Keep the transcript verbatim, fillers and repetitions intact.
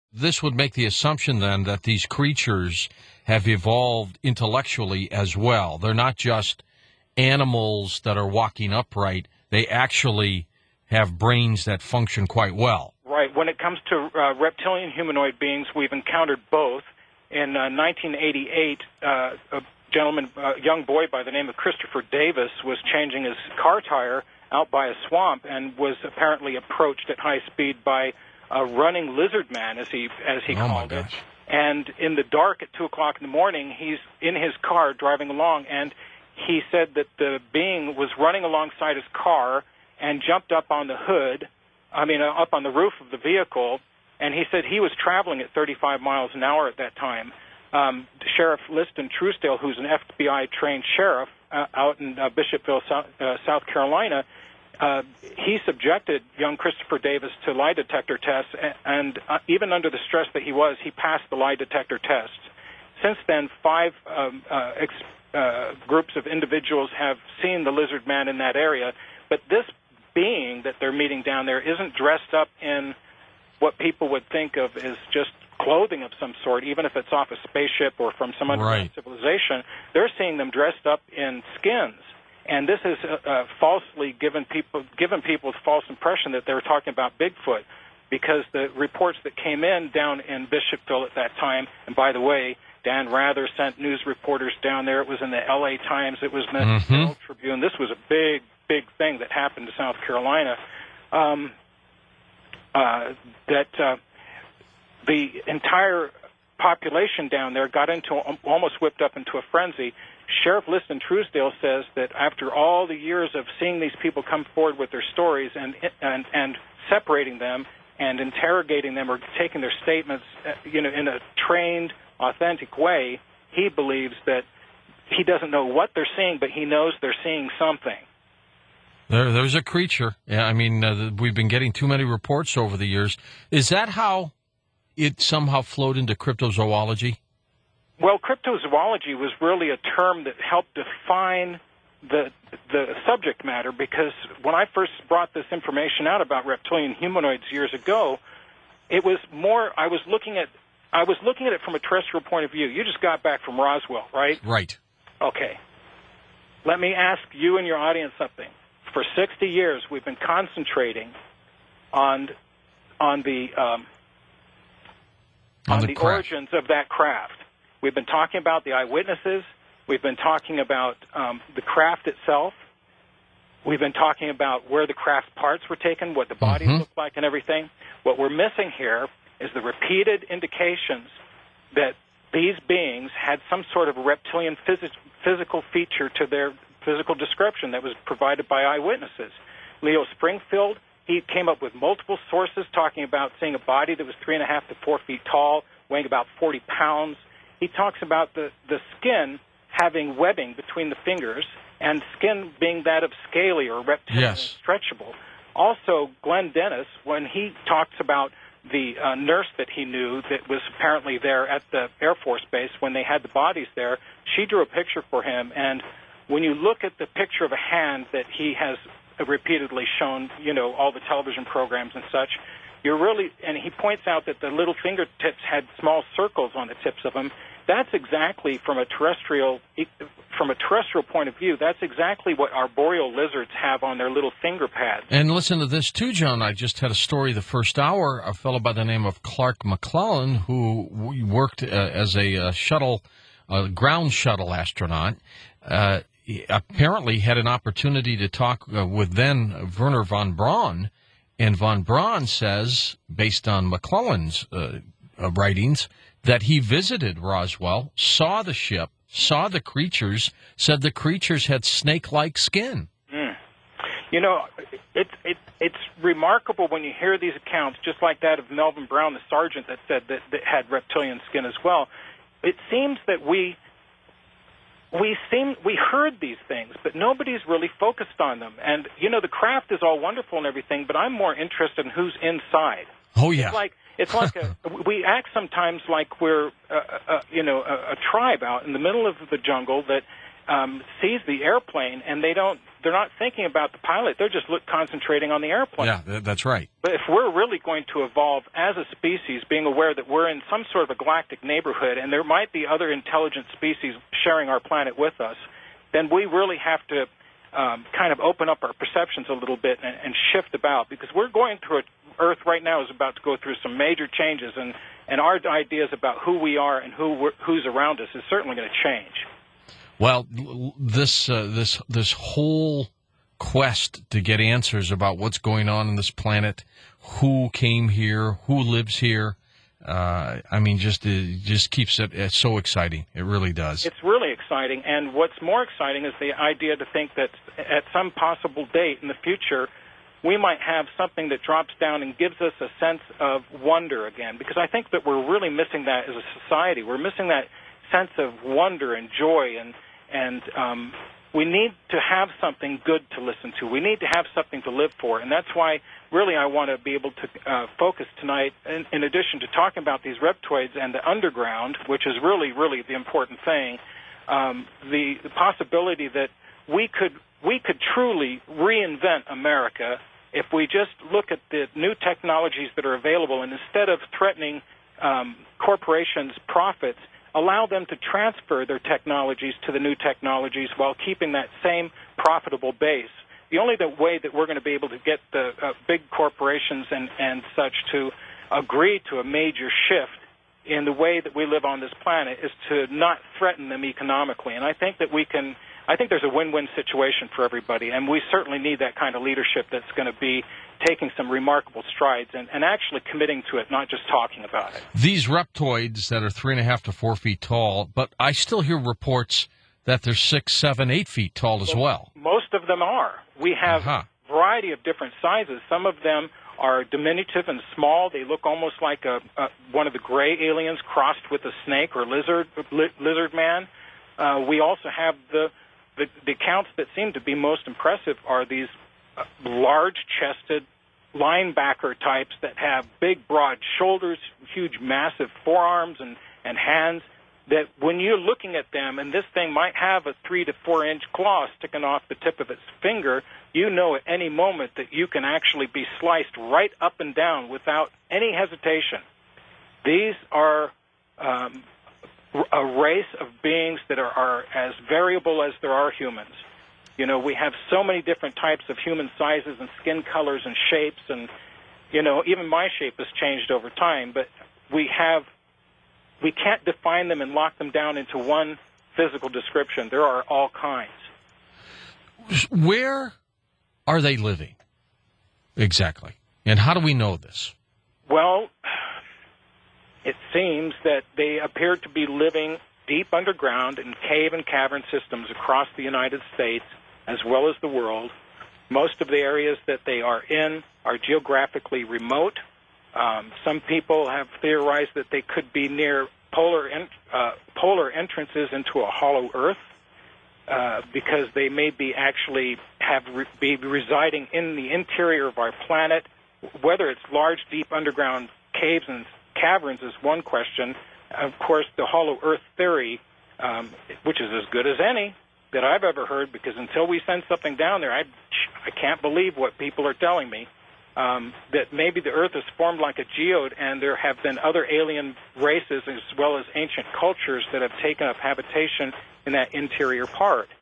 This would make the assumption then that these creatures have evolved intellectually as well. They're not just animals that are walking upright. They actually have brains that function quite well. Right. When it comes to uh, reptilian humanoid beings, we've encountered both. In uh, nineteen eighty-eight, uh, a gentleman, a young boy by the name of Christopher Davis, was changing his car tire out by a swamp and was apparently approached at high speed by a running lizard man, as he as he oh called it. And in the dark at two o'clock in the morning, he's in his car driving along, and he said that the being was running alongside his car and jumped up on the hood, I mean, uh, up on the roof of the vehicle, and he said he was traveling at thirty-five miles an hour at that time. Um, Sheriff Liston Truesdale, who's an F B I-trained sheriff uh, out in uh, Bishopville, South, uh, South Carolina, uh, he subjected young Christopher Davis to lie detector tests, and, and uh, even under the stress that he was, he passed the lie detector tests. Since then, five um, uh, ex- uh, groups of individuals have seen the lizard man in that area, but this being that they're meeting down there isn't dressed up in what people would think of as just clothing of some sort, even if it's off a spaceship or from some underground right. civilization. They're seeing them dressed up in skins. And this has uh, uh, falsely given people given people a false impression that they were talking about Bigfoot, because the reports that came in down in Bishopville at that time, and by the way, Dan Rather sent news reporters down there. It was in the L A Times. It was in the mm-hmm. Herald Tribune. This was a big, big thing that happened to South Carolina. Um, uh, that uh, the entire population down there got into almost whipped up into a frenzy. Sheriff Liston Truesdale says that after all the years of seeing these people come forward with their stories and and, and separating them and interrogating them or taking their statements, you know, in a trained, authentic way, he believes that he doesn't know what they're seeing, but he knows they're seeing something. There, there's a creature. Yeah, I mean, uh, we've been getting too many reports over the years. Is that how it somehow flowed into cryptozoology? Well, cryptozoology was really a term that helped define the the subject matter, because when I first brought this information out about reptilian humanoids years ago, it was more, I was looking at I was looking at it from a terrestrial point of view. You just got back from Roswell, right? Right. Okay. Let me ask you and your audience something. For sixty years, we've been concentrating on on the um, on, on the, the craft. origins of that craft. We've been talking about the eyewitnesses. We've been talking about um, the craft itself. We've been talking about where the craft parts were taken, what the bodies mm-hmm. look like, and everything. What we're missing here is the repeated indications that these beings had some sort of reptilian phys- physical feature to their physical description that was provided by eyewitnesses. Leo Springfield, he came up with multiple sources talking about seeing a body that was three and a half to four feet tall, weighing about forty pounds. He talks about the, the skin having webbing between the fingers and skin being that of scaly or reptilian yes. and stretchable. Also, Glenn Dennis, when he talks about the uh, nurse that he knew that was apparently there at the Air Force Base when they had the bodies there, she drew a picture for him. And when you look at the picture of a hand that he has repeatedly shown, you know, all the television programs and such, you're really, and he points out that the little fingertips had small circles on the tips of them. That's exactly, from a terrestrial from a terrestrial point of view, that's exactly what arboreal lizards have on their little finger pads. And listen to this, too, John. I just had a story the first hour, a fellow by the name of Clark McClellan, who worked uh, as a uh, shuttle, uh, ground shuttle astronaut, uh, he apparently had an opportunity to talk uh, with then Werner von Braun, and von Braun says, based on McClellan's uh, uh, writings, that he visited Roswell, saw the ship, saw the creatures, said the creatures had snake-like skin. Mm. You know, it's it, it's remarkable when you hear these accounts, just like that of Melvin Brown, the sergeant that said that, that had reptilian skin as well. It seems that we we seem we heard these things, but nobody's really focused on them. And you know, the craft is all wonderful and everything, but I'm more interested in who's inside. Oh yeah. It's like It's like a, we act sometimes like we're, uh, uh, you know, a, a tribe out in the middle of the jungle that um, sees the airplane, and they don't they're not thinking about the pilot. They're just look, concentrating on the airplane. Yeah, th- that's right. But if we're really going to evolve as a species, being aware that we're in some sort of a galactic neighborhood and there might be other intelligent species sharing our planet with us, then we really have to um, kind of open up our perceptions a little bit and, and shift about, because we're going through a Earth right now is about to go through some major changes, and, and our ideas about who we are and who we're, who's around us is certainly going to change. Well, this uh, this this whole quest to get answers about what's going on in this planet, who came here, who lives here, uh, I mean, just it just keeps it it's so exciting. It really does. It's really exciting, and what's more exciting is the idea to think that at some possible date in the future, we might have something that drops down and gives us a sense of wonder again, because I think that we're really missing that as a society. We're missing that sense of wonder and joy, and and um, we need to have something good to listen to. We need to have something to live for, and that's why really I want to be able to uh, focus tonight, in, in addition to talking about these reptoids and the underground, which is really, really the important thing, um, the, the possibility that we could we could truly reinvent America if we just look at the new technologies that are available, and instead of threatening um, corporations' profits, allow them to transfer their technologies to the new technologies while keeping that same profitable base. The only the way that we're going to be able to get the uh, big corporations and, and such to agree to a major shift in the way that we live on this planet is to not threaten them economically. And I think that we can I think there's a win-win situation for everybody, and we certainly need that kind of leadership that's going to be taking some remarkable strides and, and actually committing to it, not just talking about it. These reptoids that are three and a half to four feet tall, but I still hear reports that they're six, seven, eight feet tall as well. Most of them are. We have uh-huh. a variety of different sizes. Some of them are diminutive and small. They look almost like a, a one of the gray aliens crossed with a snake or lizard li, lizard man. Uh, we also have the The, the accounts that seem to be most impressive are these uh, large-chested linebacker types that have big, broad shoulders, huge, massive forearms and, and hands, that when you're looking at them, and this thing might have a three to four-inch claw sticking off the tip of its finger, you know at any moment that you can actually be sliced right up and down without any hesitation. These are Um, a race of beings that are, are as variable as there are humans. You know, we have so many different types of human sizes and skin colors and shapes, and, you know, even my shape has changed over time, but we have, we can't define them and lock them down into one physical description. There are all kinds. Where are they living exactly? And how do we know this? Well, it seems that they appear to be living deep underground in cave and cavern systems across the United States as well as the world. Most of the areas that they are in are geographically remote. Um, some people have theorized that they could be near polar en- uh, polar entrances into a hollow Earth uh, because they may be actually have re- be residing in the interior of our planet. Whether it's large, deep underground caves and caverns is one question. Of course, the hollow Earth theory, um, which is as good as any that I've ever heard, because until we send something down there, I, I can't believe what people are telling me, um, that maybe the Earth is formed like a geode and there have been other alien races as well as ancient cultures that have taken up habitation in that interior part.